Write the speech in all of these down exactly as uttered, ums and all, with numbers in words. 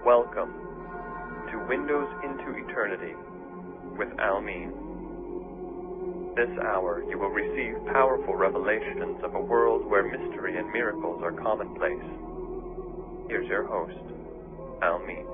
Welcome to Windows into Eternity with Almin. This hour you will receive powerful revelations of a world where mystery and miracles are commonplace. Here's your host, Almin.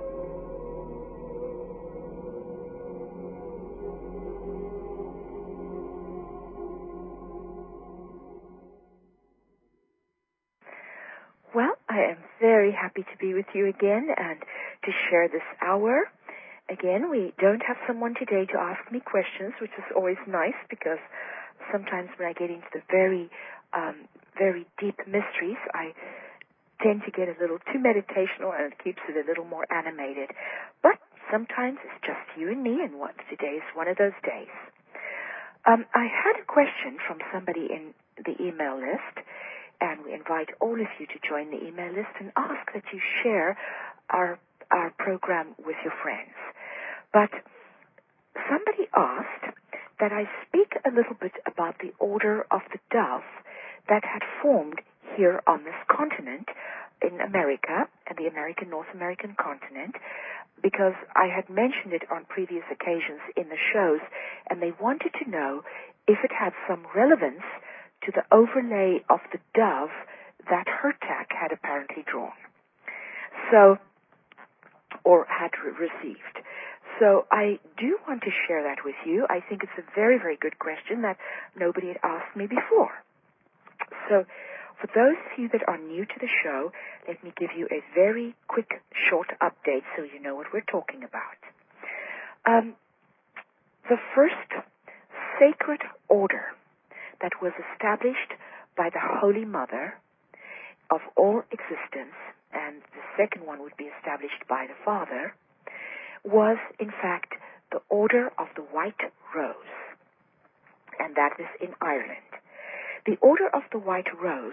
Well, I am very happy to be with you again and to share this hour. Again, we don't have someone today to ask me questions, which is always nice because sometimes when I get into the very, um, very deep mysteries, I tend to get a little too meditational and it keeps it a little more animated. But sometimes it's just you and me, and what today is one of those days. Um, I had a question from somebody in the email list, and we invite all of you to join the email list and ask that you share our our program with your friends. But somebody asked that I speak a little bit about the Order of the Dove that had formed here on this continent in America, and the American, North American continent, because I had mentioned it on previous occasions in the shows, and they wanted to know if it had some relevance to the overlay of the dove that Hurtak had apparently drawn. So, or had re- received. So I do want to share that with you. I think it's a very, very good question that nobody had asked me before. So for those of you that are new to the show, let me give you a very quick, short update so you know what we're talking about. Um, the first sacred order that was established by the Holy Mother of all existence, and the second one would be established by the Father, was in fact the Order of the White Rose, and that is in Ireland. The Order of the White Rose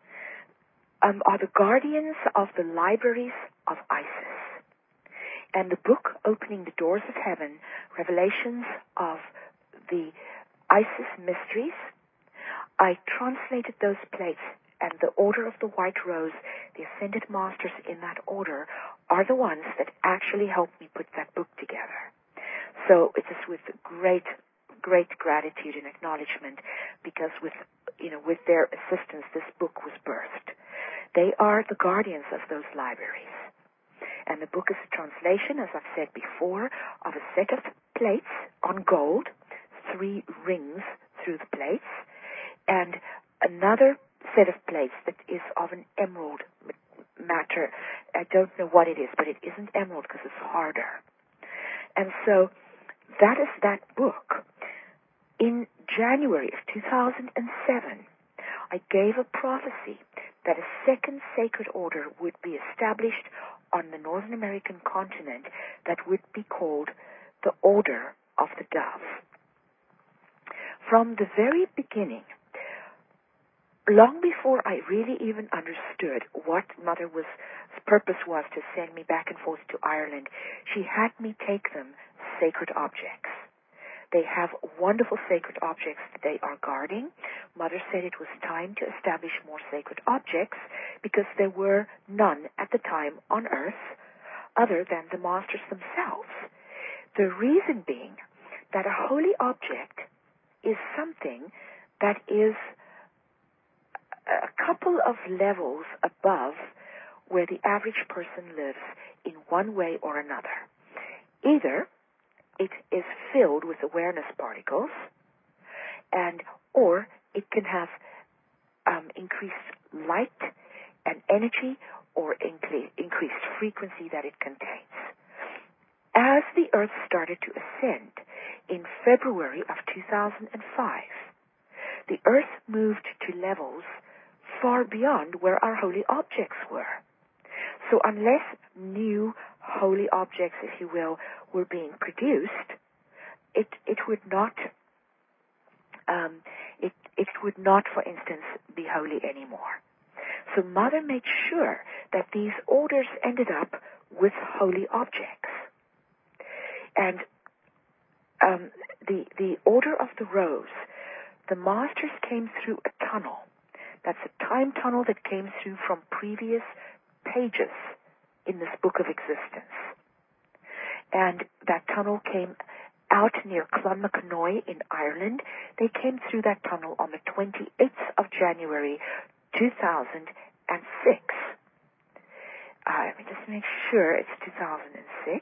um, are the guardians of the libraries of Isis, and the book opening the doors of heaven, revelations of the Isis mysteries. I translated those plates, and the Order of the White Rose, the Ascended Masters in that order, are the ones that actually helped me put that book together. So it is with great, great gratitude and acknowledgement, because with, you know, with their assistance, this book was birthed. They are the guardians of those libraries. And the book is a translation, as I've said before, of a set of plates on gold, three rings through the plates, and another set of plates that is of an emerald matter. I don't know what it is, but it isn't emerald because it's harder. And so that is that book. In January of two thousand seven, I gave a prophecy that a second sacred order would be established on the Northern American continent that would be called the Order of the Dove. From the very beginning, long before I really even understood what Mother was purpose was to send me back and forth to Ireland, she had me take them sacred objects. They have wonderful sacred objects that they are guarding. Mother said it was time to establish more sacred objects because there were none at the time on earth other than the masters themselves. The reason being that a holy object is something that is a couple of levels above where the average person lives in one way or another. Either it is filled with awareness particles, and or it can have um, increased light and energy or incre- increased frequency that it contains. As the Earth started to ascend in February of two thousand five, the Earth moved to levels far beyond where our holy objects were. So unless new holy objects, if you will, were being produced, it it would not um, it it would not, for instance, be holy anymore. So Mother made sure that these orders ended up with holy objects, and um, the the Order of the Rose, the masters came through a tunnel. That's a time tunnel that came through from previous pages in this book of existence. And that tunnel came out near Clonmacnoise in Ireland. They came through that tunnel on the twenty-eighth of January, two thousand six. Uh, let me just make sure it's two thousand six.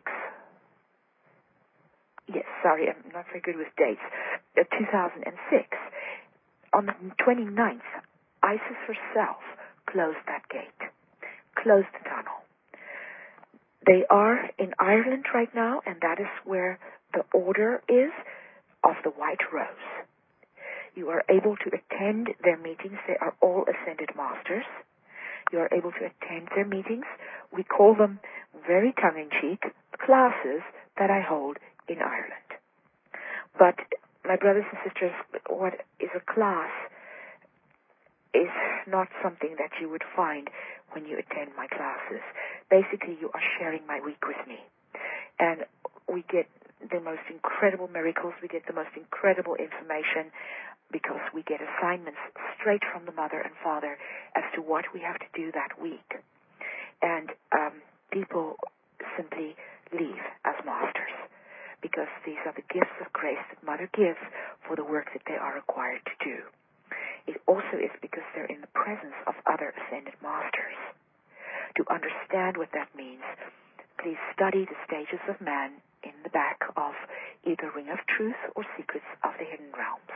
Yes, sorry, I'm not very good with dates. Uh, two thousand six. On the twenty-ninth, ISIS herself closed that gate, closed the tunnel. They are in Ireland right now, and that is where the order is of the White Rose. You are able to attend their meetings. They are all Ascended Masters. You are able to attend their meetings. We call them, very tongue-in-cheek, classes that I hold in Ireland. But, my brothers and sisters, what is a class is not something that you would find when you attend my classes. Basically, you are sharing my week with me. And we get the most incredible miracles. We get the most incredible information because we get assignments straight from the mother and father as to what we have to do that week. And um, people simply leave as masters because these are the gifts of grace that Mother gives for the work that they are required to do. It also is because they're in the presence of other Ascended Masters. To understand what that means, please study the stages of man in the back of either Ring of Truth or Secrets of the Hidden Realms.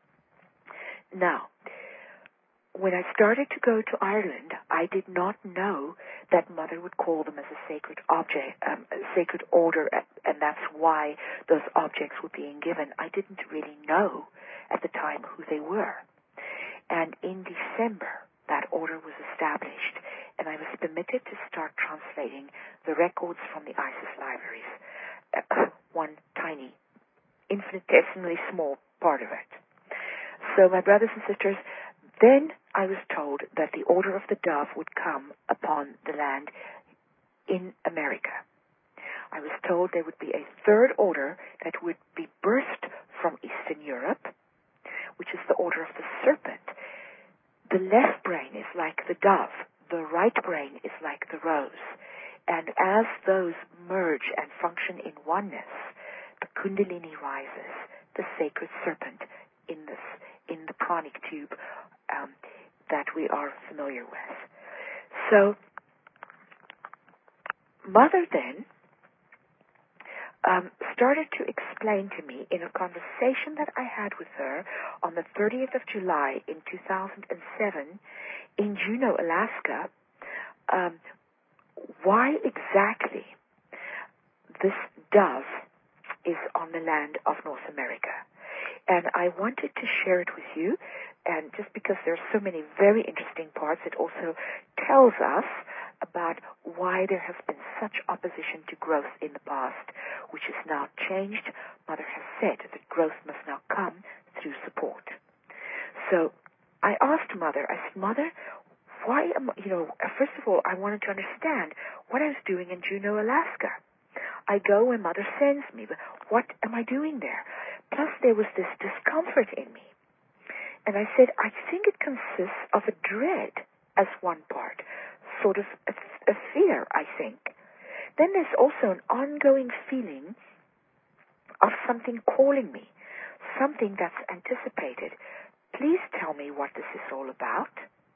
Now, when I started to go to Ireland, I did not know that Mother would call them as a sacred object, um, a sacred order, and that's why those objects were being given. I didn't really know at the time who they were. And in December, that order was established, and I was permitted to start translating the records from the ISIS libraries, uh, one tiny, infinitesimally small part of it. So, my brothers and sisters, then I was told that the Order of the Dove would come upon the land in America. I was told there would be a third order that would be birthed from Eastern Europe, which is the Order of the Serpent. The left brain is like the dove. The right brain is like the rose. And as those merge and function in oneness, the Kundalini rises, the sacred serpent in this, in the pranic tube um, that we are familiar with. So, Mother then Um, started to explain to me in a conversation that I had with her on the thirtieth of July in two thousand seven in Juneau, Alaska, um, why exactly this dove is on the land of North America. And I wanted to share it with you, and just because there are so many very interesting parts, it also tells us about why there has been such opposition to growth in the past, which is now changed. Mother has said that growth must now come through support. So I asked Mother, I said, Mother, why am, you know, first of all, I wanted to understand what I was doing in Juneau, Alaska. I go when Mother sends me, but what am I doing there? Plus there was this discomfort in me. And I said, I think it consists of a dread as one part, sort of a, a fear, I think. Then there's also an ongoing feeling of something calling me, something that's anticipated. Please tell me what this is all about.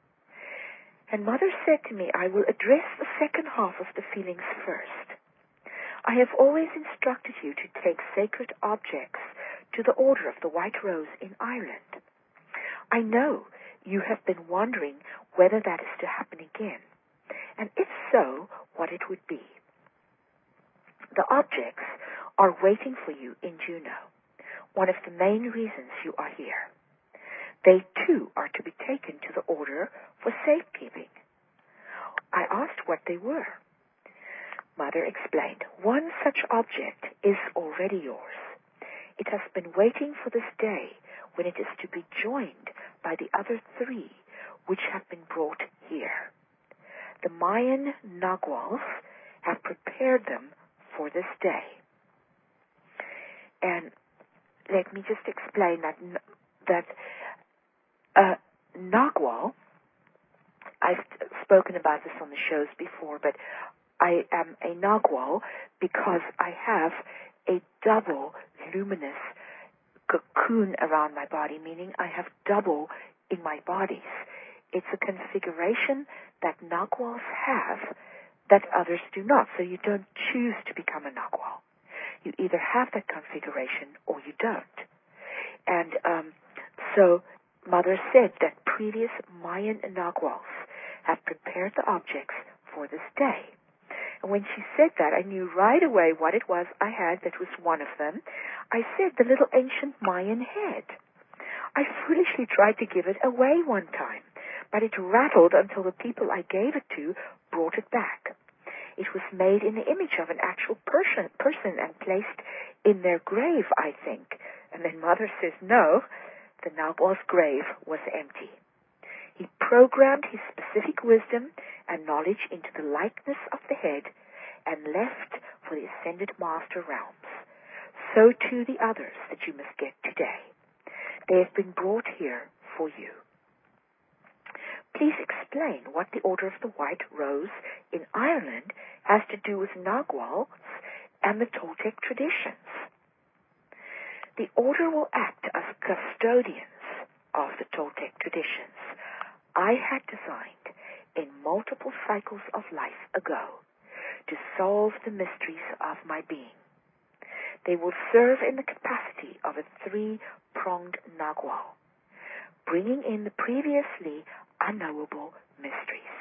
And Mother said to me, I will address the second half of the feelings first. I have always instructed you to take sacred objects to the Order of the White Rose in Ireland. I know you have been wondering whether that is to happen again, and if so, what it would be. The objects are waiting for you in Juneau, one of the main reasons you are here. They too are to be taken to the Order for safekeeping. I asked what they were. Mother explained, one such object is already yours. It has been waiting for this day when it is to be joined by the other three which have been brought here. The Mayan Naguals have prepared them for this day. And let me just explain that that uh, Nagual, I've spoken about this on the shows before, but I am a Nagual because I have a double luminous cocoon around my body, meaning I have double in my bodies. It's a configuration that Naguals have that others do not. So you don't choose to become a Nagual. You either have that configuration or you don't. And um, so Mother said that previous Mayan Naguals have prepared the objects for this day. And when she said that, I knew right away what it was I had that was one of them. I said the little ancient Mayan head. I foolishly tried to give it away one time, but it rattled until the people I gave it to brought it back. It was made in the image of an actual person, person and placed in their grave, I think. And then Mother says, no, the Nagual's grave was empty. He programmed his specific wisdom and knowledge into the likeness of the head and left for the ascended master realms. So too the others that you must get today. They have been brought here for you. Please explain what the Order of the White Rose in Ireland has to do with Naguals and the Toltec traditions. The Order will act as custodians of the Toltec traditions I had designed in multiple cycles of life ago to solve the mysteries of my being. They will serve in the capacity of a three-pronged Nagual, bringing in the previously unknowable mysteries.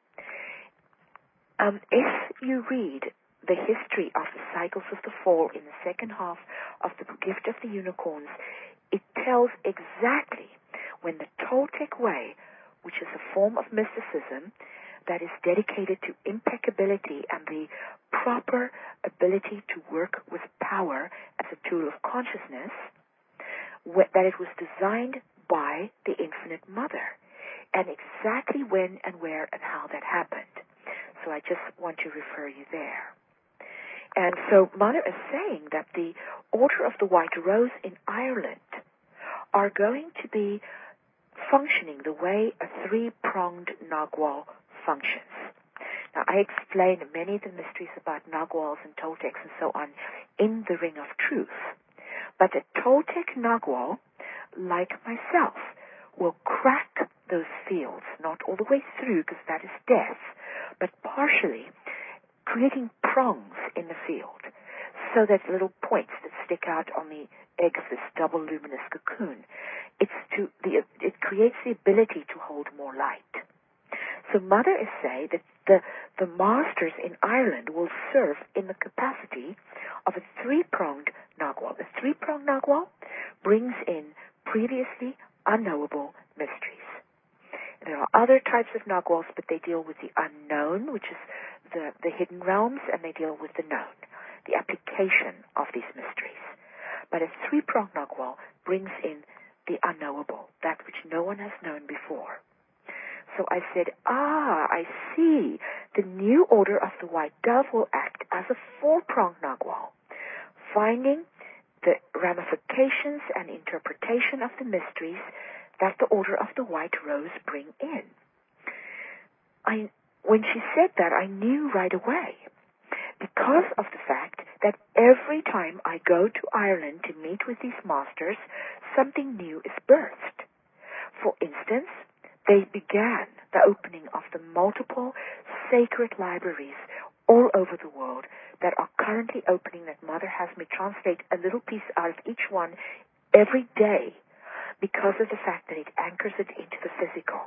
Um, if you read the history of the cycles of the fall in the second half of the Gift of the Unicorns, it tells exactly when the Toltec way, which is a form of mysticism that is dedicated to impeccability and the proper ability to work with power as a tool of consciousness, that it was designed by the Infinite Mother, and exactly when and where and how that happened. So I just want to refer you there. And so Mother is saying that the Order of the White Rose in Ireland are going to be functioning the way a three-pronged Nagual functions. Now, I explain many of the mysteries about Naguals and Toltecs and so on in the Ring of Truth. But a Toltec Nagual, like myself, will crack those fields, not all the way through because that is death, but partially, creating prongs in the field so that little points that stick out on the egg of this double luminous cocoon. It's to the, it creates the ability to hold more light. So Mother is saying that the, the masters in Ireland will serve in the capacity of a three-pronged Nagual. A three-pronged Nagual brings in previously unknowable mysteries. There are other types of Naguals, but they deal with the unknown, which is the, the hidden realms, and they deal with the known, the application of these mysteries. But a three-pronged Nagual brings in the unknowable, that which no one has known before. So I said, ah, I see. The new Order of the White Dove will act as a four-pronged Nagual, finding the ramifications and interpretation of the mysteries that the Order of the White Rose bring in. I, when she said that, I knew right away, because of the fact that every time I go to Ireland to meet with these masters, something new is birthed. For instance, they began the opening of the multiple sacred libraries all over the world that are currently opening, that Mother has me translate a little piece out of each one every day because of the fact that it anchors it into the physical.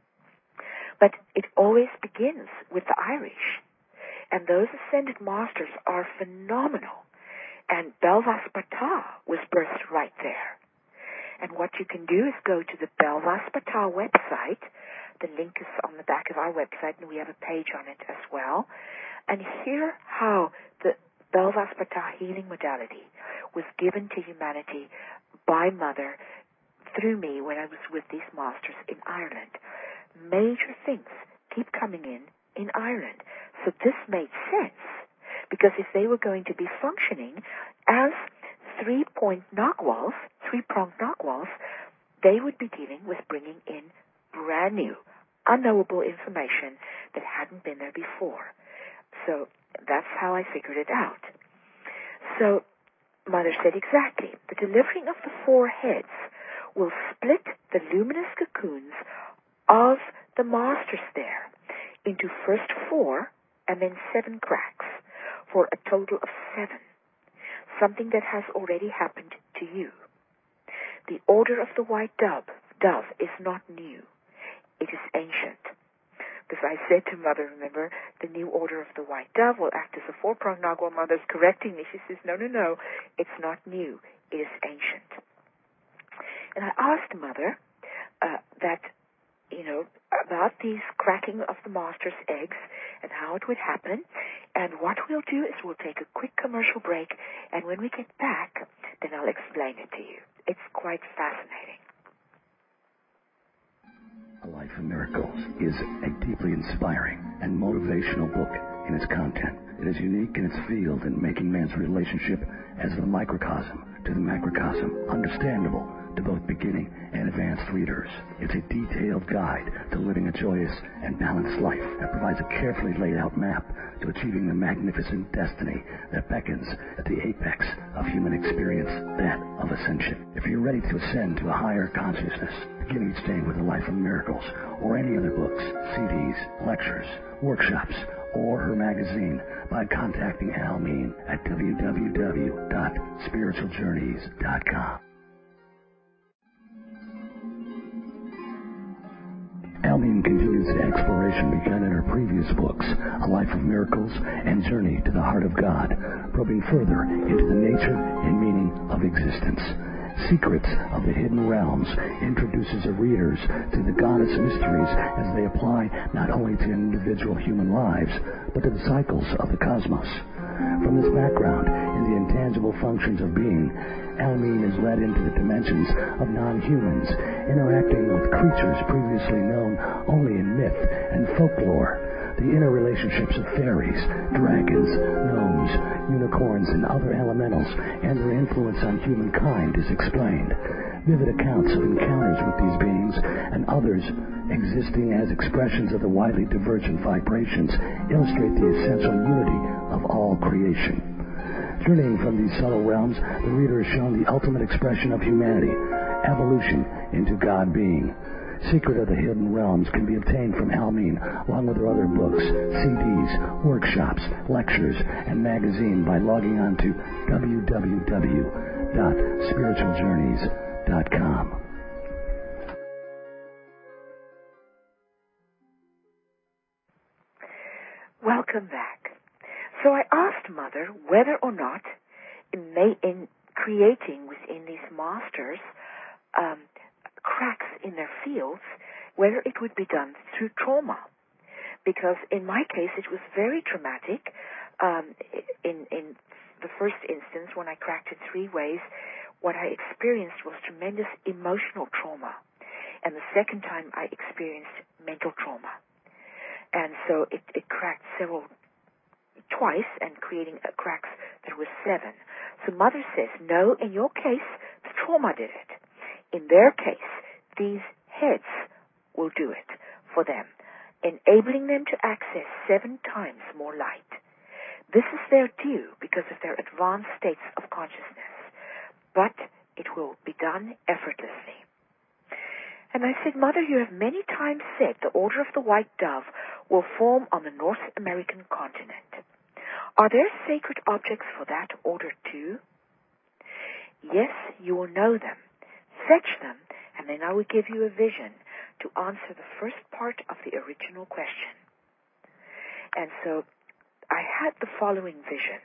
But it always begins with the Irish. And those ascended masters are phenomenal. And Belvas Bata was birthed right there. And what you can do is go to the Belvas Bata website. The link is on the back of our website, and we have a page on it as well. And hear how the Belvas Bata healing modality was given to humanity by Mother through me when I was with these masters in Ireland. Major things keep coming in in Ireland. So this made sense, because if they were going to be functioning as three-point Naguals, three-pronged Naguals, they would be dealing with bringing in brand new, unknowable information that hadn't been there before. So that's how I figured it out. So Mother said exactly. The delivering of the four heads will split the luminous cocoons of the masters there into first four and then seven cracks for a total of seven, something that has already happened to you. The order of the white dove, dove is not new. It is ancient. Because I said to Mother, remember, the new order of the white dove will act as a four-pronged Nagwa. Mother's correcting me. She says, no, no, no, it's not new. It is ancient. And I asked Mother uh, that, you know, about these cracking of the master's eggs and how it would happen. And what we'll do is we'll take a quick commercial break, and when we get back, then I'll explain it to you. It's quite fascinating. A Life of Miracles is a deeply inspiring and motivational book in its content. It is unique in its field in making man's relationship as the microcosm to the macrocosm understandable to both beginning and advanced readers. It's a detailed guide to living a joyous and balanced life that provides a carefully laid out map to achieving the magnificent destiny that beckons at the apex of human experience, that of ascension. If you're ready to ascend to a higher consciousness, begin each day with A Life of Miracles or any other books, C Ds, lectures, workshops, or her magazine by contacting Almeen at w w w dot spiritual journeys dot com. Almeen continues the exploration begun in her previous books, A Life of Miracles and Journey to the Heart of God, probing further into the nature and meaning of existence. Secrets of the Hidden Realms introduces her readers to the goddess mysteries as they apply not only to individual human lives, but to the cycles of the cosmos. From this background in the intangible functions of being, Almeen is led into the dimensions of non-humans, interacting with creatures previously known only in myth and folklore. The inner relationships of fairies, dragons, gnomes, unicorns, and other elementals, and their influence on humankind is explained. Vivid accounts of encounters with these beings and others existing as expressions of the widely divergent vibrations illustrate the essential unity of all creation. Journeying from these subtle realms, the reader is shown the ultimate expression of humanity, evolution into God being. Secret of the Hidden Realms can be obtained from Almeen, along with her other books, C Ds, workshops, lectures, and magazine by logging on to w w w dot spiritual journeys dot com. Welcome back. So I asked Mother whether or not, in, may, in creating within these masters um, cracks in their fields, whether it would be done through trauma. Because in my case, it was very traumatic. Um, in, in the first instance, when I cracked it three ways, what I experienced was tremendous emotional trauma. And the second time, I experienced mental trauma. And so it, it cracked several twice and creating uh, cracks that were seven. So Mother says, no, in your case, the trauma did it. In their case, these heads will do it for them, enabling them to access seven times more light. This is their due because of their advanced states of consciousness, but it will be done effortlessly. And I said, Mother, you have many times said the Order of the White Dove will form on the North American continent. Are there sacred objects for that order too? Yes, you will know them. Fetch them, and then I will give you a vision to answer the first part of the original question. And so I had the following vision.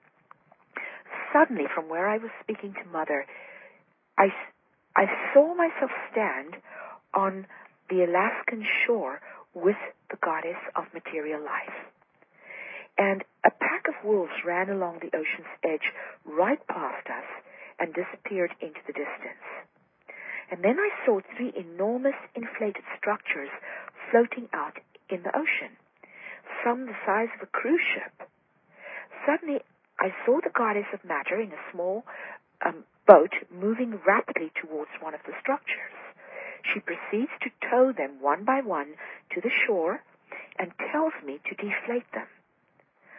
Suddenly, from where I was speaking to Mother, I, I saw myself stand on the Alaskan shore with the goddess of material life. And a pack of wolves ran along the ocean's edge right past us and disappeared into the distance. And then I saw three enormous inflated structures floating out in the ocean, some the size of a cruise ship. Suddenly, I saw the goddess of matter in a small um, boat moving rapidly towards one of the structures. She proceeds to tow them one by one to the shore and tells me to deflate them.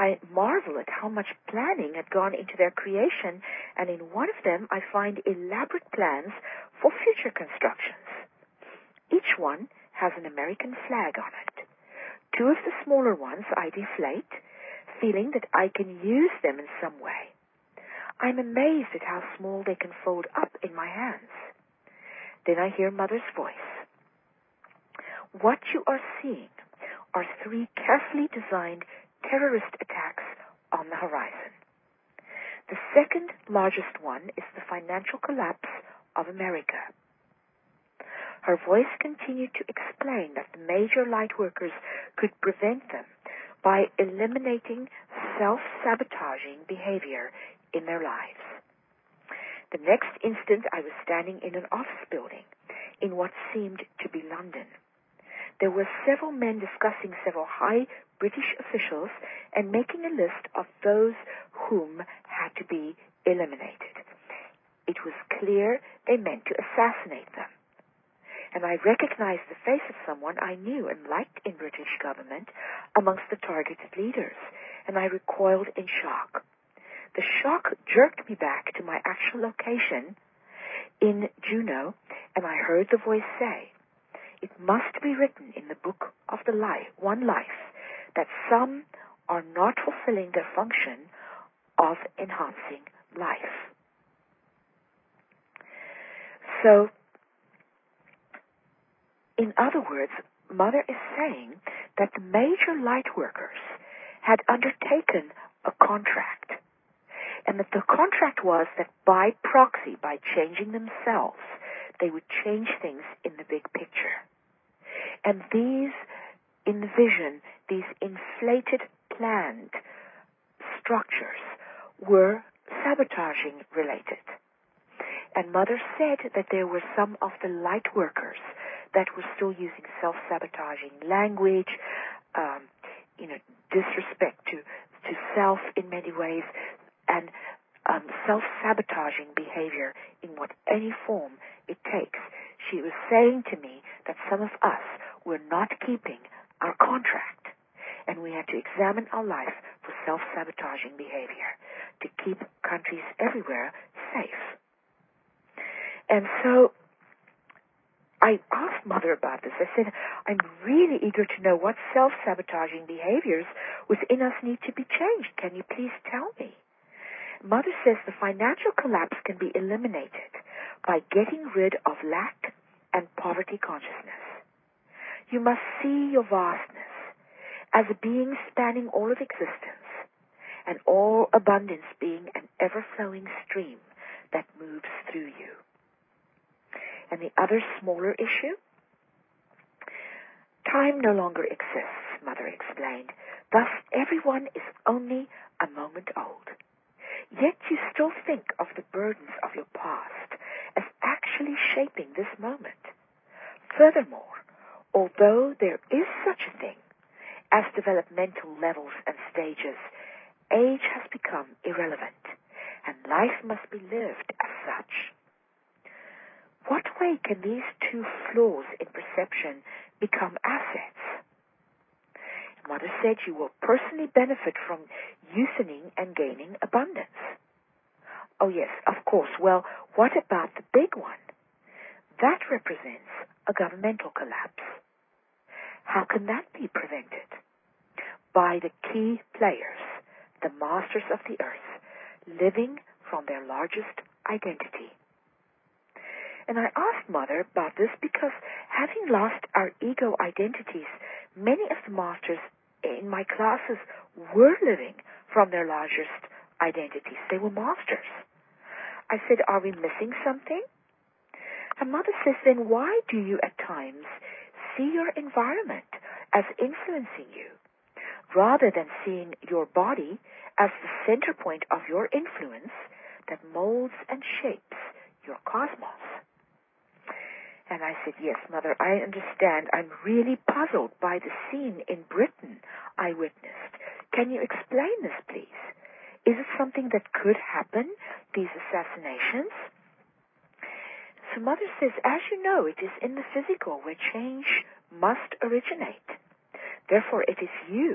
I marvel at how much planning had gone into their creation, and in one of them I find elaborate plans for future constructions. Each one has an American flag on it. Two of the smaller ones I deflate, feeling that I can use them in some way. I'm amazed at how small they can fold up in my hands. Then I hear Mother's voice. What you are seeing are three carefully designed terrorist attacks on the horizon. The second largest one is the financial collapse of America. Her voice continued to explain that the major light workers could prevent them by eliminating self-sabotaging behavior in their lives. The next instant I was standing in an office building in what seemed to be London. There were several men discussing several high British officials and making a list of those whom had to be eliminated. It was clear they meant to assassinate them. And I recognized the face of someone I knew and liked in British government amongst the targeted leaders, and I recoiled in shock. The shock jerked me back to my actual location in Juneau, and I heard the voice say, "It must be written in the book of the life, one life, that some are not fulfilling their function of enhancing life." So, in other words, Mother is saying that the major light workers had undertaken a contract, and that the contract was that by proxy, by changing themselves, they would change things in the big picture. And these, in the vision, these inflated, planned structures were sabotaging related. And Mother said that there were some of the light workers that were still using self-sabotaging language, um, you know, disrespect to, to self in many ways, and um, self-sabotaging behavior in what any form it takes. She was saying to me that some of us were not keeping our contract, and we had to examine our life for self-sabotaging behavior to keep countries everywhere safe. And so I asked Mother about this. I said, I'm really eager to know what self-sabotaging behaviors within us need to be changed. Can you please tell me? Mother says the financial collapse can be eliminated by getting rid of lack and poverty consciousness. You must see your vastness as a being spanning all of existence, and all abundance being an ever-flowing stream that moves through you. And the other smaller issue? Time no longer exists, Mother explained. Thus, everyone is only a moment old. Yet you still think of the burdens of your past as actually shaping this moment. Furthermore, although there is such a thing as developmental levels and stages, age has become irrelevant, and life must be lived as such. What way can these two flaws in perception become assets? Mother said you will personally benefit from youthening and gaining abundance. Oh yes, of course. Well, what about the big one? That represents a governmental collapse. How can that be prevented? By the key players, the masters of the earth, living from their largest identity. And I asked Mother about this because, having lost our ego identities, many of the masters in my classes were living from their largest identities. They were masters. I said, are we missing something? And Mother says, then why do you at times see your environment as influencing you, rather than seeing your body as the center point of your influence that molds and shapes your cosmos? And I said, yes, Mother, I understand. I'm really puzzled by the scene in Britain I witnessed. Can you explain this, please? Is it something that could happen, these assassinations? So Mother says, as you know, it is in the physical where change must originate. Therefore, it is you,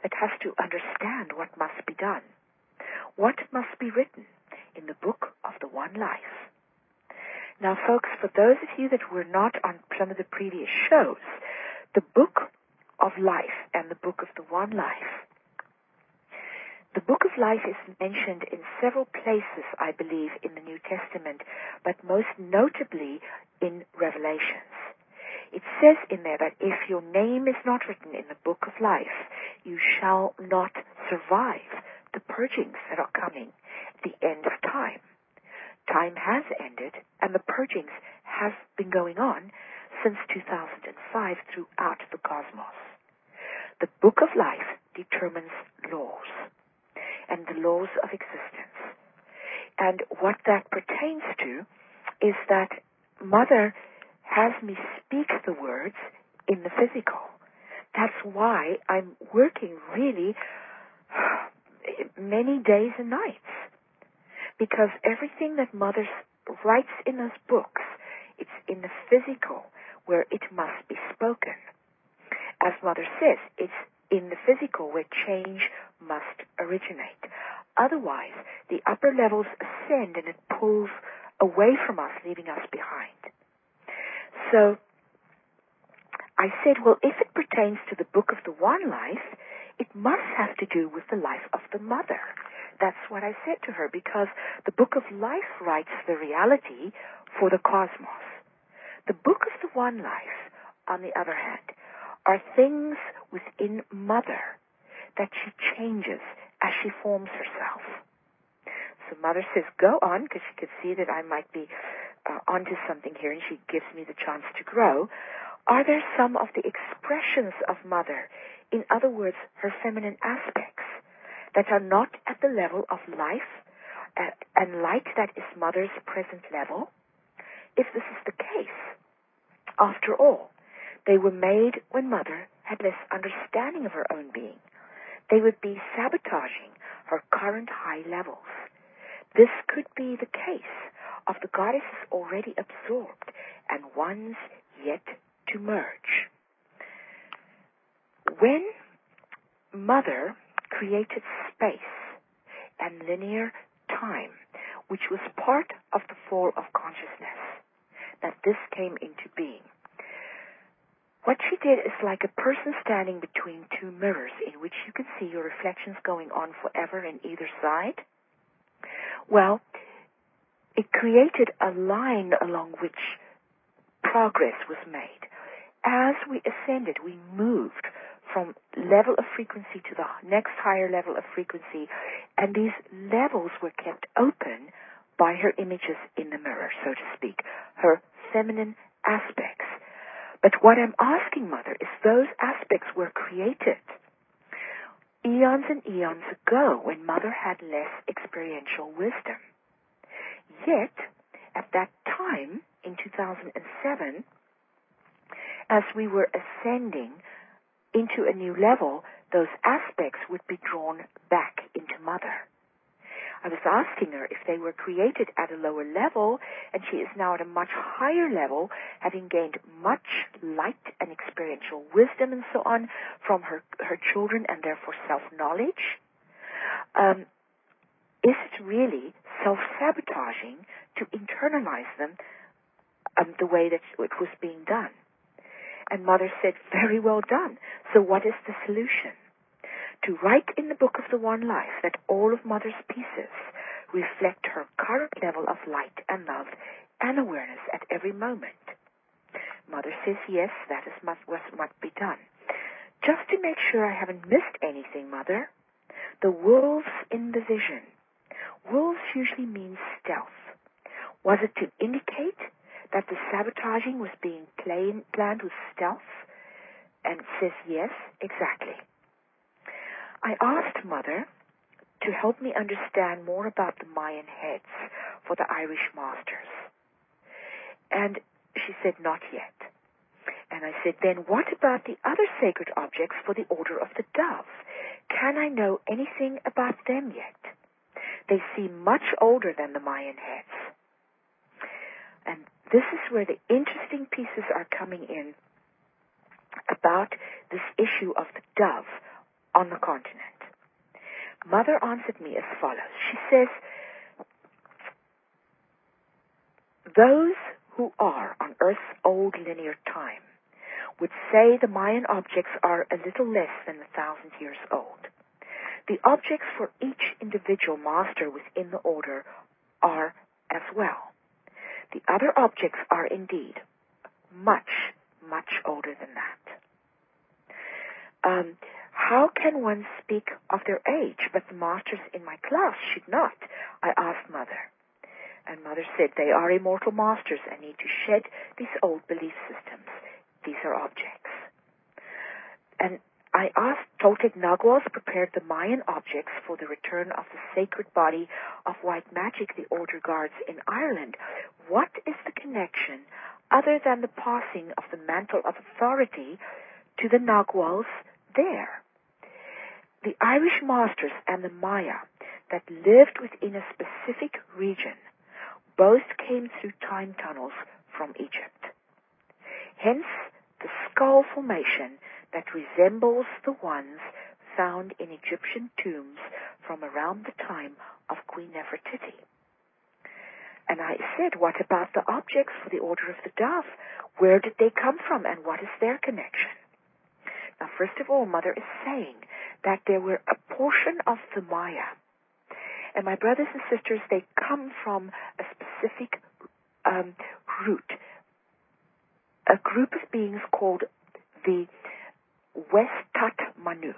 that has to understand what must be done, what must be written in the book of the One Life. Now, folks, for those of you that were not on some of the previous shows, the book of life and the book of the One Life, the book of life is mentioned in several places, I believe, in the New Testament, but most notably in Revelations. It says in there that if your name is not written in the book of life, you shall not survive the purgings that are coming at the end of time. Time has ended, and the purgings have been going on since two thousand five throughout the cosmos. The book of life determines laws, and the laws of existence. And what that pertains to is that Mother has me speak the words in the physical. That's why I'm working really many days and nights. Because everything that Mother writes in those books, it's in the physical where it must be spoken. As Mother says, it's in the physical where change must originate. Otherwise, the upper levels ascend and it pulls away from us, leaving us behind. So, I said, well, if it pertains to the book of the One Life, it must have to do with the life of the Mother. That's what I said to her, because the book of life writes the reality for the cosmos. The book of the One Life, on the other hand, are things within Mother that she changes as she forms herself. So Mother says, go on, because she could see that I might be uh, onto something here, and she gives me the chance to grow. Are there some of the expressions of Mother, in other words, her feminine aspects, that are not at the level of life uh, and light that is Mother's present level? If this is the case, after all, they were made when Mother had less understanding of her own being. They would be sabotaging her current high levels. This could be the case of the goddesses already absorbed and ones yet to merge. When Mother created space and linear time, which was part of the fall of consciousness, that this came into being, what she did is like a person standing between two mirrors in which you can see your reflections going on forever in either side. Well, it created a line along which progress was made. As we ascended, we moved from level of frequency to the next higher level of frequency, and these levels were kept open by her images in the mirror, so to speak, her feminine aspects. But what I'm asking Mother is those aspects were created eons and eons ago when Mother had less experiential wisdom. Yet, at that time, in two thousand seven, as we were ascending into a new level, those aspects would be drawn back into Mother. I was asking her if they were created at a lower level, and she is now at a much higher level, having gained much light and experiential wisdom and so on from her, her children and therefore self-knowledge. Um, is it really self-sabotaging to internalize them um, the way that it was being done? And Mother said, very well done. So what is the solution? To write in the book of the One Life that all of Mother's pieces reflect her current level of light and love and awareness at every moment. Mother says, yes, that is what must be done. Just to make sure I haven't missed anything, Mother, the wolves in the vision. Wolves usually mean stealth. Was it to indicate that the sabotaging was being plain, planned with stealth? And it says, yes, exactly. I asked Mother to help me understand more about the Mayan heads for the Irish masters. And she said, not yet. And I said, then what about the other sacred objects for the Order of the Dove? Can I know anything about them yet? They seem much older than the Mayan heads. And this is where the interesting pieces are coming in about this issue of the dove on the continent? Mother answered me as follows. She says, those who are on Earth's old linear time would say the Mayan objects are a little less than a thousand years old. The objects for each individual master within the order are as well. The other objects are indeed much, much older than that. Um, how can one speak of their age, but the masters in my class should not? I asked Mother. And Mother said, they are immortal masters and need to shed these old belief systems. These are objects. And I asked, Toltec Naguals prepared the Mayan objects for the return of the sacred body of white magic the Order guards in Ireland. What is the connection, other than the passing of the mantle of authority to the Naguals there? The Irish masters and the Maya that lived within a specific region both came through time tunnels from Egypt. Hence, the skull formation that resembles the ones found in Egyptian tombs from around the time of Queen Nefertiti. And I said, what about the objects for the Order of the Dove? Where did they come from and what is their connection? Now, first of all, Mother is saying that there were a portion of the Maya. And my brothers and sisters, they come from a specific um, root, a group of beings called the Westat Manu.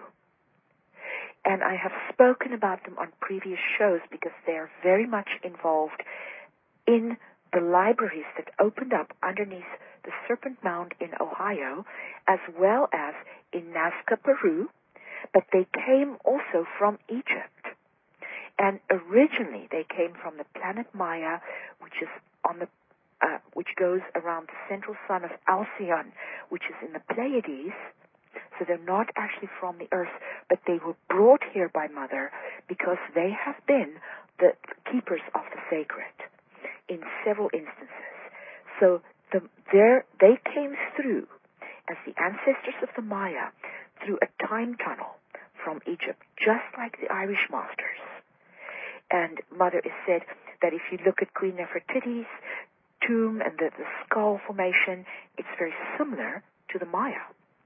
And I have spoken about them on previous shows because they are very much involved in the libraries that opened up underneath the Serpent Mound in Ohio, as well as in Nazca, Peru, but they came also from Egypt. And originally they came from the planet Maya, which is on the uh, which goes around the central sun of Alcyon, which is in the Pleiades. So they're not actually from the Earth, but they were brought here by Mother because they have been the keepers of the sacred in several instances. So the, they came through as the ancestors of the Maya through a time tunnel from Egypt, just like the Irish masters. And Mother has said that if you look at Queen Nefertiti's tomb and the, the skull formation, it's very similar to the Maya.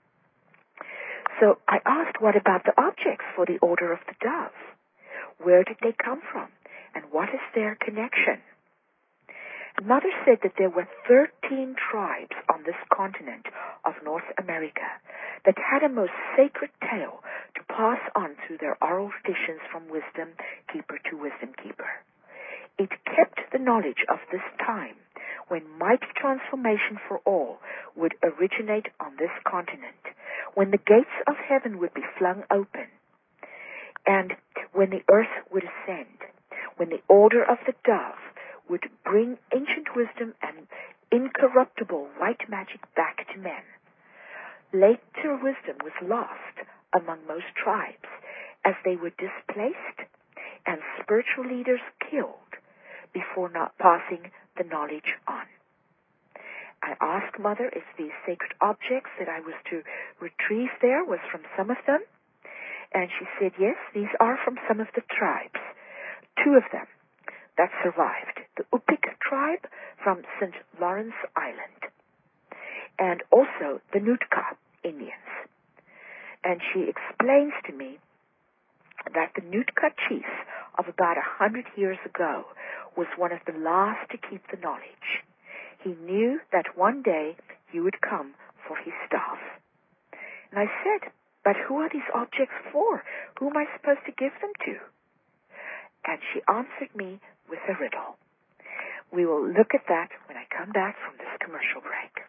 So I asked, what about the objects for the Order of the Dove? Where did they come from? And what is their connection? And Mother said that there were thirteen tribes on this continent of North America that had a most sacred tale to pass on through their oral traditions from wisdom keeper to wisdom keeper. It kept the knowledge of this time when mighty transformation for all would originate on this continent, when the gates of heaven would be flung open, and when the earth would ascend, when the Order of the Dove would bring ancient wisdom and incorruptible white magic back to men. Later wisdom was lost among most tribes as they were displaced and spiritual leaders killed before not passing the knowledge on. I asked Mother if these sacred objects that I was to retrieve there was from some of them, and she said, yes, these are from some of the tribes. Two of them that survived, the Yupik tribe from Saint Lawrence Island, and also the Nootka Indians. And she explains to me that the Nootka chief of about a hundred years ago was one of the last to keep the knowledge. He knew that one day he would come for his staff. And I said, but who are these objects for? Who am I supposed to give them to? And she answered me with a riddle. We will look at that when I come back from this commercial break.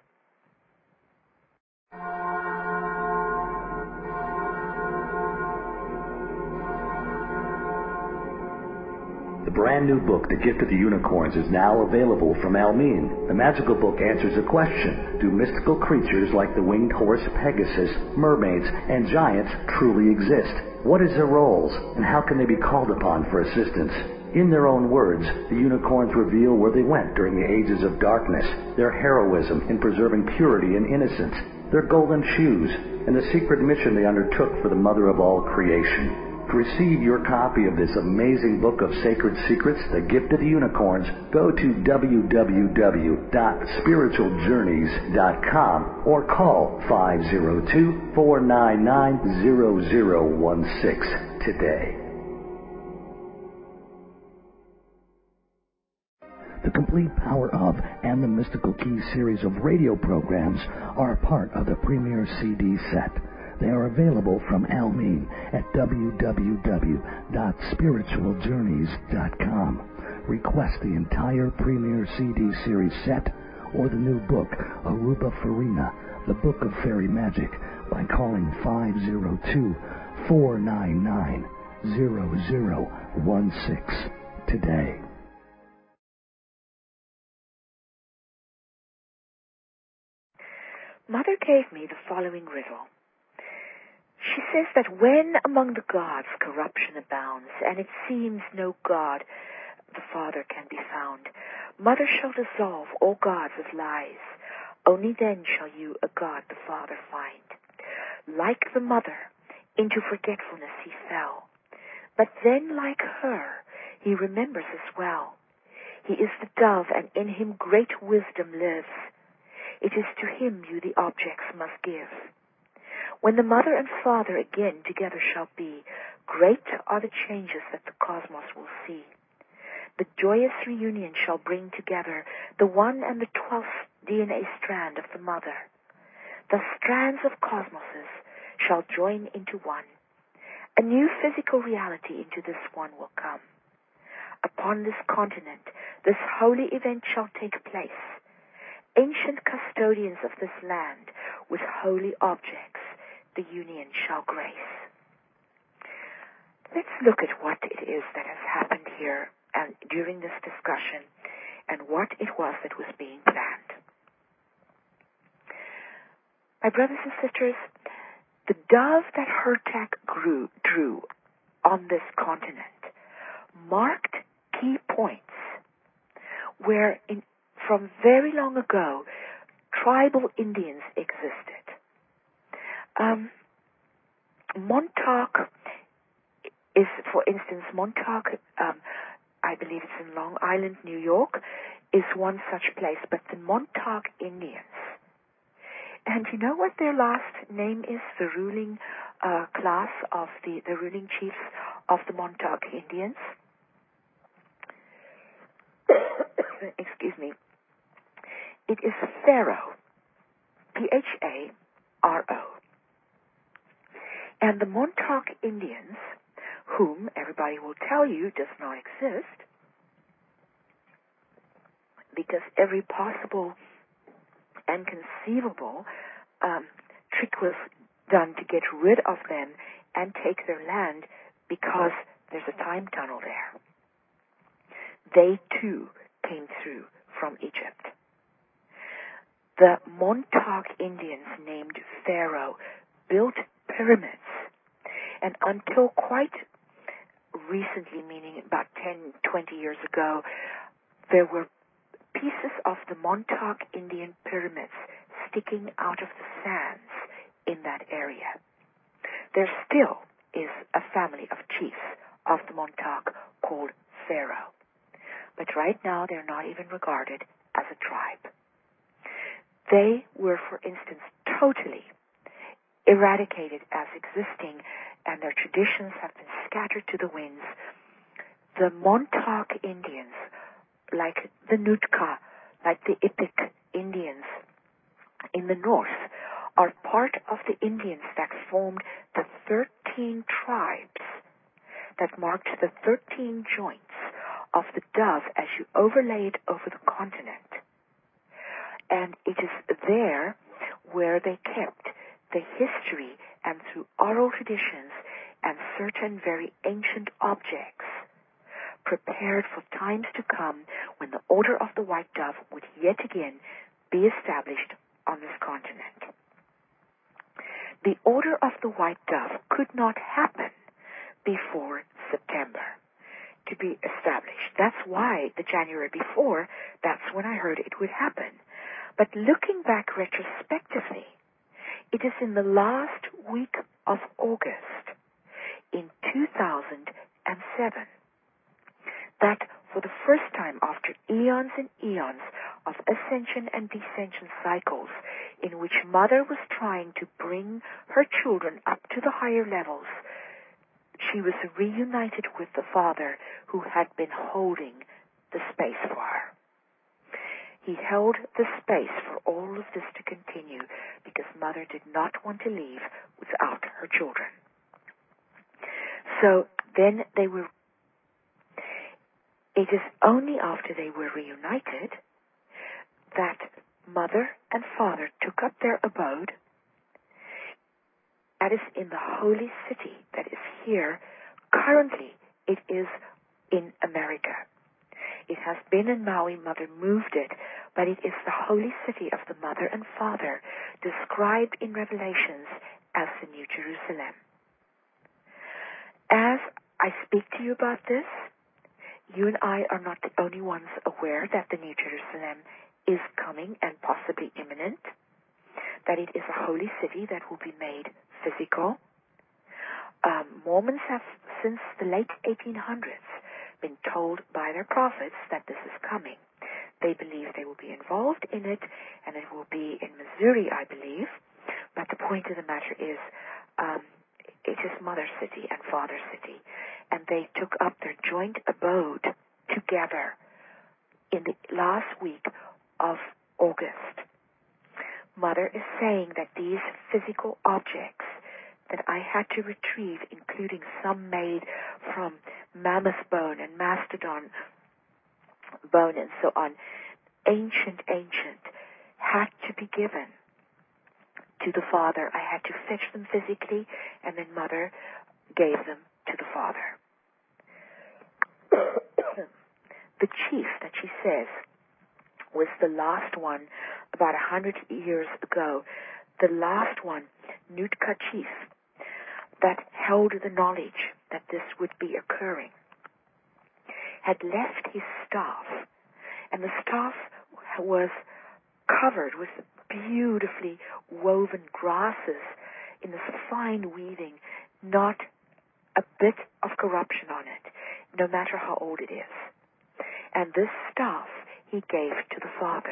The brand new book, The Gift of the Unicorns, is now available from Almin. The magical book answers a question: do mystical creatures like the winged horse Pegasus, mermaids, and giants truly exist? What is their roles, and how can they be called upon for assistance? In their own words, the unicorns reveal where they went during the ages of darkness, their heroism in preserving purity and innocence, their golden shoes, and the secret mission they undertook for the Mother of all creation. To receive your copy of this amazing book of sacred secrets, The Gift of the Unicorns, go to w w w dot spiritual journeys dot com or call five zero two, four nine nine, zero zero one six today. The Complete Power of and the Mystical Keys series of radio programs are part of the Premier C D set. They are available from Almeen at w w w dot spiritual journeys dot com. Request the entire Premier C D series set or the new book, Aruba Farina, The Book of Fairy Magic, by calling five zero two, four nine nine, zero zero one six today. Mother gave me the following riddle. She says that when among the gods corruption abounds, and it seems no god the Father can be found, Mother shall dissolve all gods as lies. Only then shall you a God the Father find. Like the Mother, into forgetfulness he fell, but then like her, he remembers as well. He is the dove, and in him great wisdom lives. It is to him you the objects must give. When the Mother and Father again together shall be, great are the changes that the cosmos will see. The joyous reunion shall bring together the one and the twelfth D N A strand of the Mother. The strands of cosmoses shall join into one. A new physical reality into this one will come. Upon this continent, this holy event shall take place. Ancient custodians of this land, with holy objects, the union shall grace. Let's look at what it is that has happened here and during this discussion and what it was that was being planned. My brothers and sisters, the dove that Hurtak grew, drew on this continent marked key points where in, from very long ago tribal Indians existed. Um, Montauk is, for instance, Montauk, um, I believe it's in Long Island, New York, is one such place, but the Montauk Indians. And you know what their last name is? The ruling uh, class of the, the ruling chiefs of the Montauk Indians? Excuse me. It is Pharaoh. P H A R O. And the Montauk Indians, whom everybody will tell you does not exist, because every possible and conceivable um, trick was done to get rid of them and take their land, because there's a time tunnel there. They too came through from Egypt. The Montauk Indians, named Pharaoh, built pyramids, and until quite recently, meaning about ten, twenty years ago, there were pieces of the Montauk Indian pyramids sticking out of the sands in that area. There still is a family of chiefs of the Montauk called Pharaoh, but right now they're not even regarded as a tribe. They were, for instance, totally eradicated as existing, and their traditions have been scattered to the winds. The Montauk Indians, like the Nootka, like the Yupik Indians in the north, are part of the Indians that formed the thirteen tribes that marked the thirteen joints of the dove as you overlay it over the continent. And it is there where they kept the history, and through oral traditions and certain very ancient objects, prepared for times to come when the Order of the White Dove would yet again be established on this continent. The Order of the White Dove could not happen before September to be established. That's why the January before, that's when I heard it would happen. But looking back retrospectively, It is in the last week of August in two thousand seven that for the first time after eons and eons of ascension and descension cycles in which Mother was trying to bring her children up to the higher levels, she was reunited with the Father who had been holding the space for her. He held the space for all of this to continue because Mother did not want to leave without her children. So then they were, it is only after they were reunited that Mother and Father took up their abode. That is in the holy city that is here. Currently, it is in America. It has been in Maui. Mother moved it, but it is the holy city of the Mother and Father, described in Revelations as the New Jerusalem. As I speak to you about this, you and I are not the only ones aware that the New Jerusalem is coming and possibly imminent, that it is a holy city that will be made physical. Um, Mormons have, since the late eighteen hundreds, been told by their prophets that this is coming. They believe they will be involved in it, and it will be in Missouri, I believe. But the point of the matter is, um, it is Mother City and Father City, and they took up their joint abode together in the last week of August. Mother is saying that these physical objects that I had to retrieve, including some made from mammoth bone and mastodon bone and so on, ancient, ancient, had to be given to the Father. I had to fetch them physically, and then Mother gave them to the Father. The chief that she says was the last one about a hundred years ago, the last one, Nootka chief, that held the knowledge that this would be occurring, had left his staff, and the staff was covered with beautifully woven grasses in this fine weaving, not a bit of corruption on it, no matter how old it is. And this staff he gave to the Father.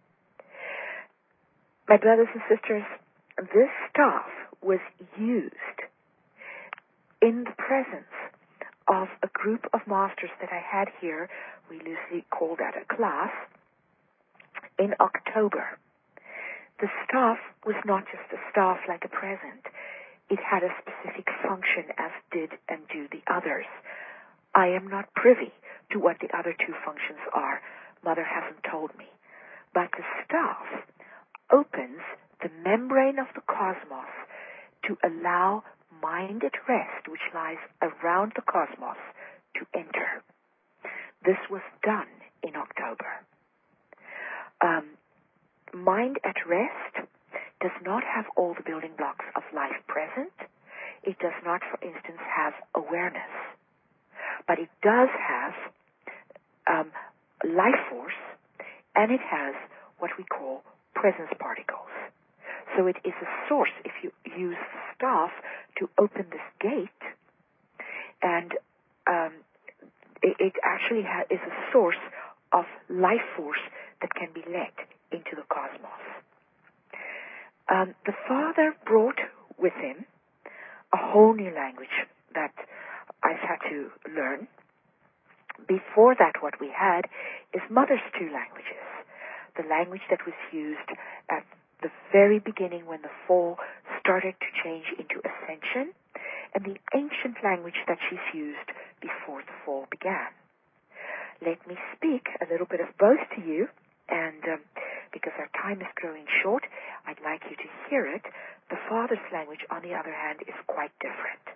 My brothers and sisters, this staff was used in the presence of a group of masters that I had here. We loosely call that a class. In October, the staff was not just a staff like a present. It had a specific function, as did and do the others. I am not privy to what the other two functions are. Mother hasn't told me. But the staff opens the membrane of the cosmos to allow mind at rest, which lies around the cosmos, to enter. This was done in October. Um, mind at rest does not have all the building blocks of life present. It does not, for instance, have awareness. But it does have um, life force, and it has what we call presence particles. So it is a source. If you use the staff to open this gate, and um, it, it actually ha- is a source of life force that can be let into the cosmos. Um, the Father brought with him a whole new language that I've had to learn. Before that, what we had is Mother's two languages. The language that was used at the very beginning when the fall started to change into ascension, and the ancient language that she's used before the fall began. Let me speak a little bit of both to you, and um, because our time is growing short, I'd like you to hear it. The Father's language, on the other hand, is quite different.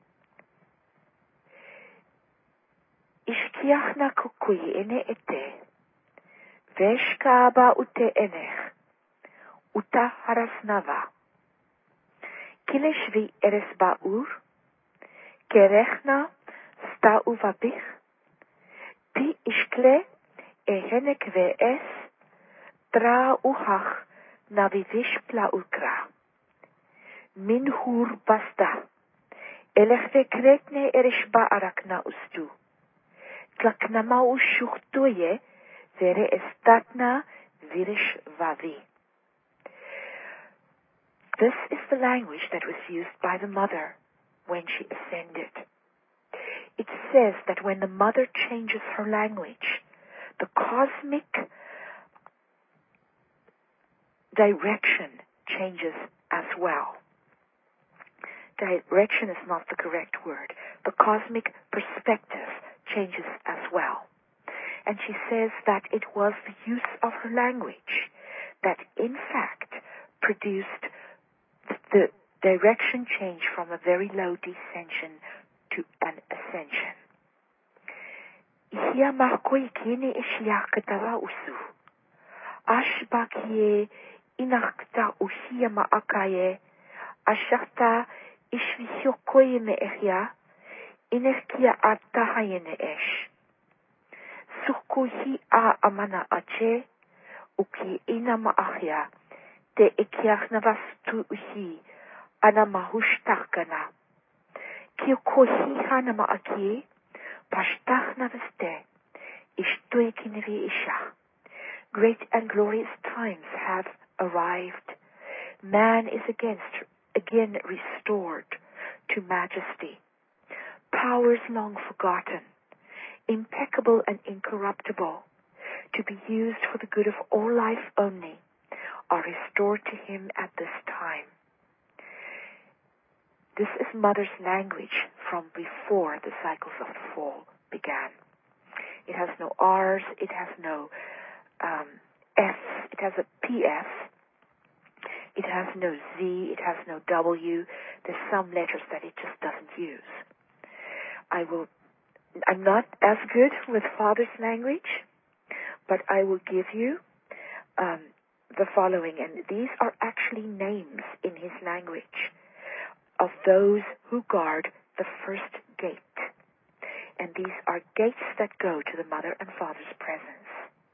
Ishkiachna kukui ene ete, veshkaba ute enech, uta harasnava, kileshvi eres ba'ur, kerechna sta uvabich, pi ishkle ehenek ve'es, tra uhach navivish plaukra. minhur basta. Elefte krekne erishba arakna ustu. Tlaknama ushuchtoye vere estatna virish vavi. This is the language that was used by the mother when she ascended. It says that when the mother changes her language, the cosmic direction changes as well. Direction is not the correct word. The cosmic perspective changes as well. And she says that it was the use of her language that in fact produced the direction change from a very low descension to an ascension. Ihia mahkoi kini ishiakatawa usu. Ashbakie inakta uhia maakaye. Ashakta ishvihyokoye me ehia. Inerkia atahayene esh. Sukuhi a amana ache. Uki ina maahia. Te ikiach navastu uhi. Ana mahustakana. Kiokohi hana maaki. Pashtach naveste. Ishtoi kinri isha. Great and glorious times have arrived. Man is against, again restored to majesty. Powers long forgotten, impeccable and incorruptible, to be used for the good of all life only, are restored to him at this time. This is Mother's language from before the cycles of the fall began. It has no R's, it has no um, F's, it has a P F, it has no Z, it has no W. There's some letters that it just doesn't use. I will, I'm not as good with Father's language, but I will give you um, the following, and these are actually names in his language of those who guard the first gate. And these are gates that go to the Mother and Father's presence.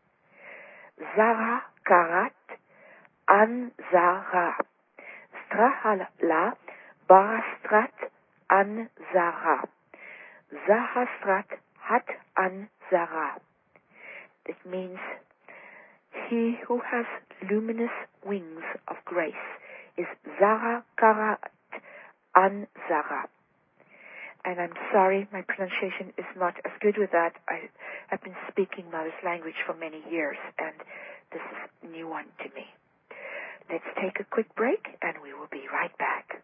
Zara Karat An Zara. Strahala Barastrat An Zara. Zahastrat Hat An Zara. It means he who has luminous wings of grace is Zara Karat An Zara. And I'm sorry, my pronunciation is not as good with that. I have been speaking Mother's language for many years, and this is a new one to me. Let's take a quick break, and we will be right back.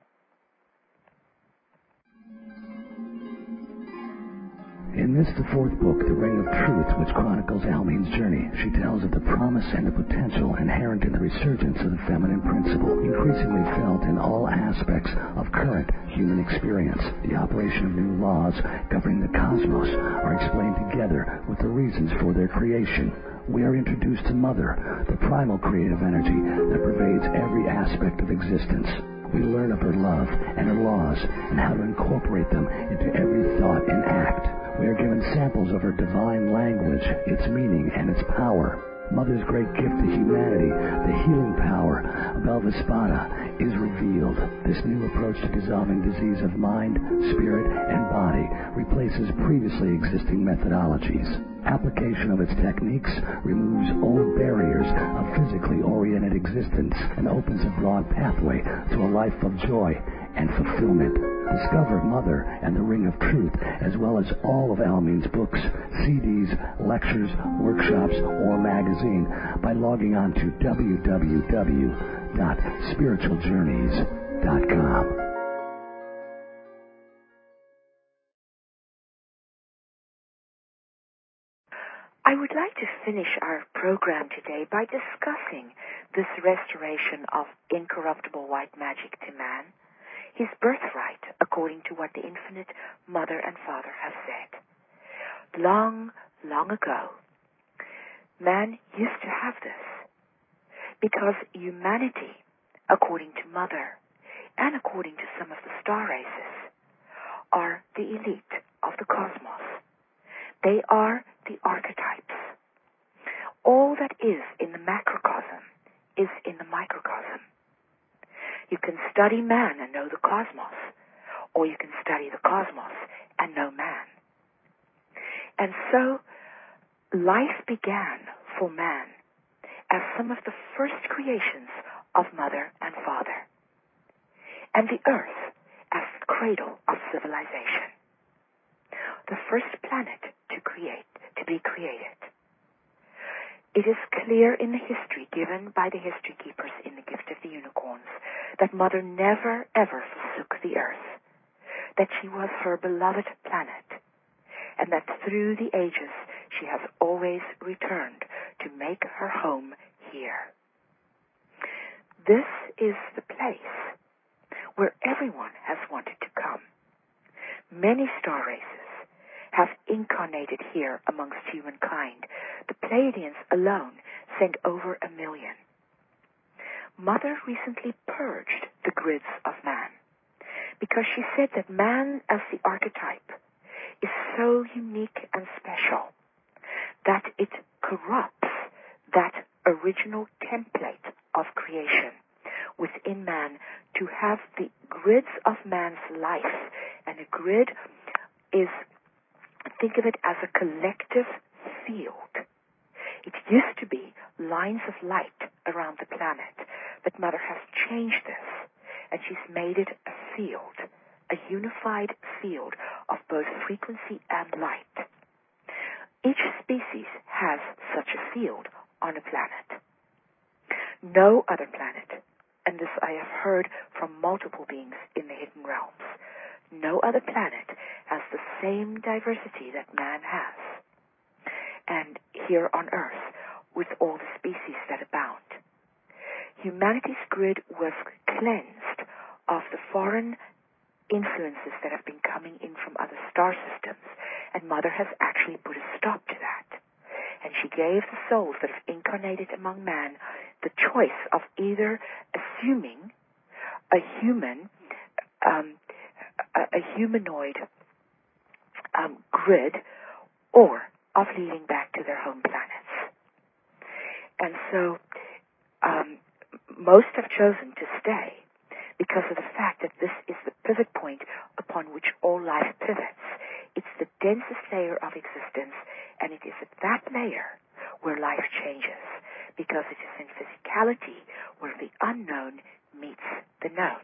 In this, the fourth book, The Ring of Truth, which chronicles Almeen's journey, she tells of the promise and the potential inherent in the resurgence of the feminine principle, increasingly felt in all aspects of current human experience. The operation of new laws governing the cosmos are explained together with the reasons for their creation. We are introduced to Mother, the primal creative energy that pervades every aspect of existence. We learn of her love and her laws and how to incorporate them into every thought and act. We are given samples of her divine language, its meaning, and its power. Mother's great gift to humanity, the healing power of Elvespada, is revealed. This new approach to dissolving disease of mind, spirit, and body replaces previously existing methodologies. Application of its techniques removes old barriers of physically oriented existence and opens a broad pathway to a life of joy and fulfillment. Discover Mother and the Ring of Truth, as well as all of Almeen's books, C Ds, lectures, workshops, or magazine by logging on to w w w dot spiritual journeys dot com. I would like to finish our program today by discussing this restoration of incorruptible white magic to man, his birthright, according to what the Infinite Mother and Father have said. Long, long ago, man used to have this, because humanity, according to Mother, and according to some of the star races, are the elite of the cosmos. They are the archetypes. All that is in the macrocosm is in the microcosm. You can study man and know the cosmos, or you can study the cosmos and know man. And so, life began for man as some of the first creations of mother and father, and the earth as the cradle of civilization, the first planet to create, to be created. It is clear in the history given by the history keepers in the Gift of the Unicorns that Mother never ever forsook the earth, that she was her beloved planet, and that through the ages she has always returned to make her home here. This is the place where everyone has wanted to come. Many star races have incarnated here amongst humankind. The Pleiadians alone sent over a million. Mother recently purged the grids of man because she said that man as the archetype is so unique and special that it corrupts that original template of creation within man to have the grids of man's life. And a grid is, think of it as a collective field. It used to be lines of light around the planet, but Mother has changed this, and she's made it a field, a unified field of both frequency and light. Each species has such a field on a planet. No other planet, and this I have heard from multiple beings in the hidden realms, no other planet has the same diversity that man has. And here on Earth, with all the species that abound, humanity's grid was cleansed of the foreign influences that have been coming in from other star systems, and Mother has actually put a stop to that. And she gave the souls that have incarnated among man the choice of either assuming a human, um, a, a humanoid um, grid, or of leading back to their home planets. And so um, most have chosen to stay because of the fact that this is the pivot point upon which all life pivots. It's the densest layer of existence, and it is at that layer where life changes, because it is in physicality where the unknown meets the known.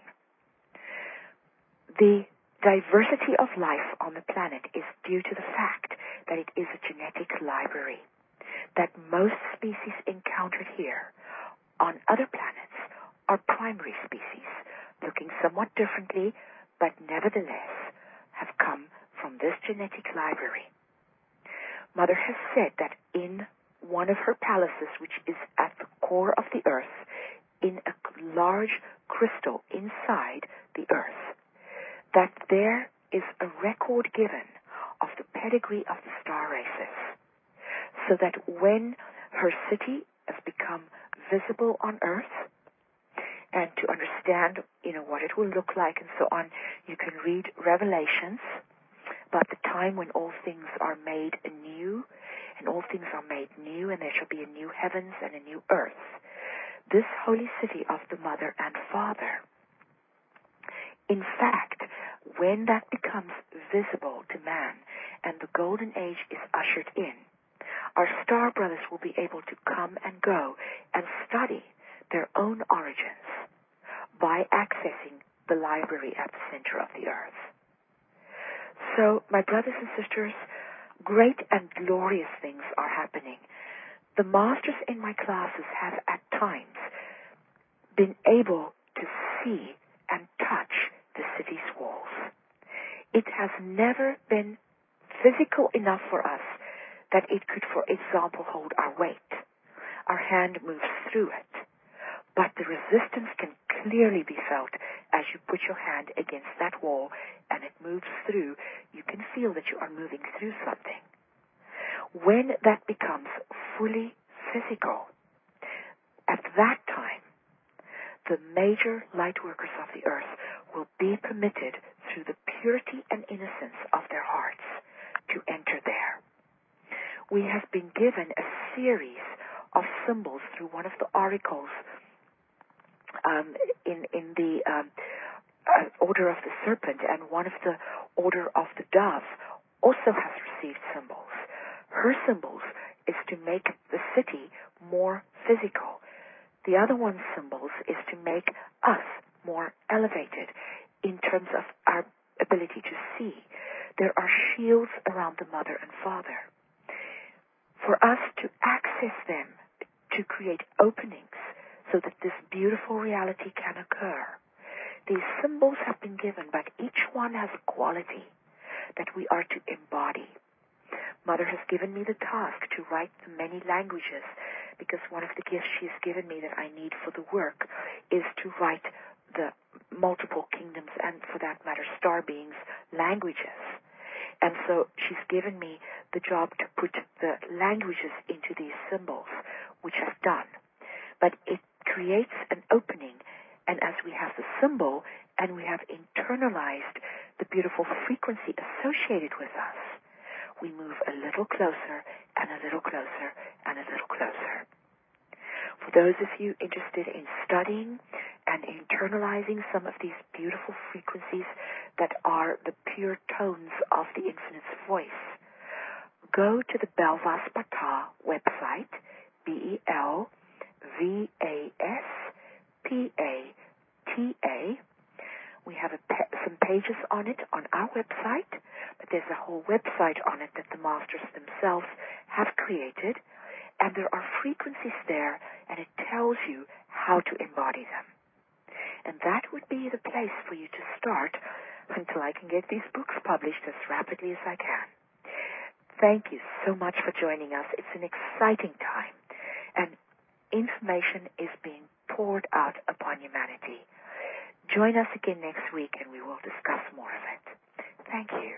The diversity of life on the planet is due to the fact that it is a genetic library, that most species encountered here on other planets are primary species, looking somewhat differently, but nevertheless have come from this genetic library. Mother has said that in one of her palaces, which is at the core of the earth, in a large crystal inside the earth, that there is a record given of the pedigree of the star races, so that when her city has become visible on earth, and to understand, you know, what it will look like and so on, you can read Revelations about the time when all things are made anew, and all things are made new, and there shall be a new heavens and a new earth. This holy city of the Mother and Father, in fact, when that becomes visible to man and the golden age is ushered in, our star brothers will be able to come and go and study their own origins by accessing the library at the center of the earth. So, my brothers and sisters, great and glorious things are happening. The masters in my classes have at times been able to see and touch the city's walls. It has never been physical enough for us that it could, for example, hold our weight. Our hand moves through it, but the resistance can clearly be felt as you put your hand against that wall and it moves through. You can feel that you are moving through something. When that becomes fully physical, at that time, the major light workers of the earth will be permitted through the purity and innocence of their hearts to enter there. We have been given a series of symbols through one of the oracles um, in, in the um, uh, order of the serpent, and one of the order of the dove also has received symbols. Her symbols is to make the city more physical. The other one's symbols is to make us more elevated in terms of our ability to see. There are shields around the mother and father. For us to access them, to create openings so that this beautiful reality can occur. These symbols have been given, but each one has a quality that we are to embody. Mother has given me the task to write the many languages, because one of the gifts she's given me that I need for the work is to write the multiple kingdoms and, for that matter, star beings' languages. And so she's given me the job to put the languages into these symbols, which I've done. But it creates an opening, and as we have the symbol and we have internalized the beautiful frequency associated with us, we move a little closer and a little closer and a little closer. For those of you interested in studying and internalizing some of these beautiful frequencies that are the pure tones of the Infinite's voice, go to the Belvas Patah website, B E L V A S P A T A. We have a pe- some pages on it on our website, but there's a whole website on it that the masters themselves have created, and there are frequencies there, and it tells you how to embody them. And that would be the place for you to start until I can get these books published as rapidly as I can. Thank you so much for joining us. It's an exciting time, and information is being poured out upon humanity. Join us again next week, and we will discuss more of it. Thank you.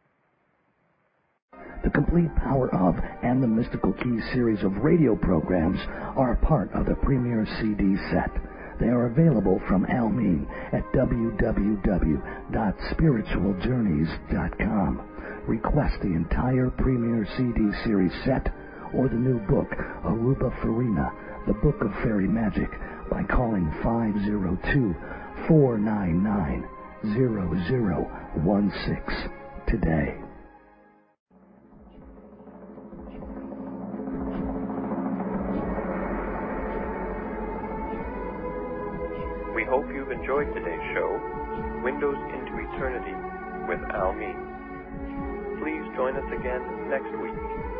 The Complete Power of and the Mystical Keys series of radio programs are a part of the Premier C D set. They are available from Almin at w w w dot spiritual journeys dot com. Request the entire Premier C D series set or the new book, Aruba Farina, The Book of Fairy Magic, by calling five oh two, four nine nine, zero zero one six today. We hope you've enjoyed today's show, Windows into Eternity with Al Mean. Please join us again next week.